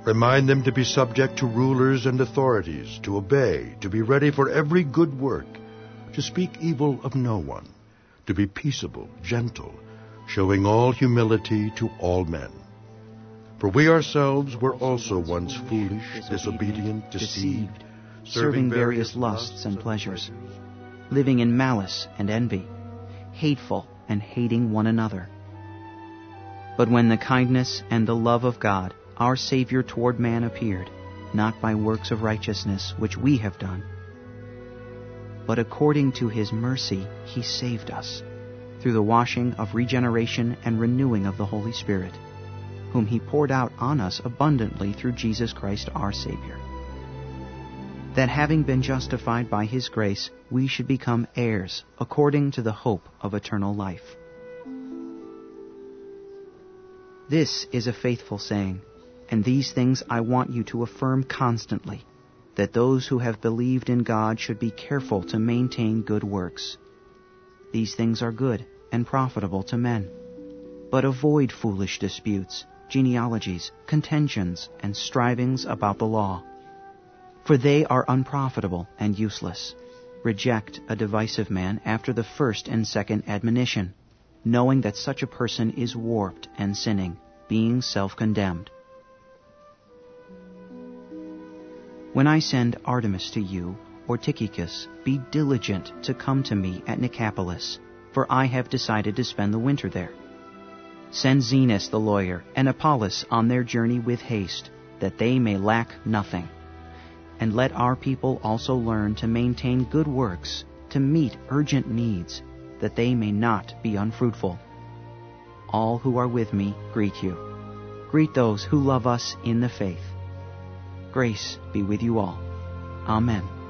Remind them to be subject to rulers and authorities, to obey, to be ready for every good work, to speak evil of no one, to be peaceable, gentle, showing all humility to all men. For we ourselves were also once foolish, disobedient, deceived, serving various lusts and pleasures, living in malice and envy, hateful and hating one another. But when the kindness and the love of God, our Savior toward man appeared, not by works of righteousness which we have done, but according to his mercy he saved us, through the washing of regeneration and renewing of the Holy Spirit, whom he poured out on us abundantly through Jesus Christ our Savior, that having been justified by his grace, we should become heirs according to the hope of eternal life. This is a faithful saying, and these things I want you to affirm constantly, that those who have believed in God should be careful to maintain good works. These things are good and profitable to men. But avoid foolish disputes, genealogies, contentions, and strivings about the law, for they are unprofitable and useless. Reject a divisive man after the first and second admonition, knowing that such a person is warped and sinning, being self-condemned. When I send Artemas to you, or Tychicus, be diligent to come to me at Nicopolis, for I have decided to spend the winter there. Send Zenas the lawyer and Apollos on their journey with haste, that they may lack nothing. And let our people also learn to maintain good works, to meet urgent needs, that they may not be unfruitful. All who are with me greet you. Greet those who love us in the faith. Grace be with you all. Amen.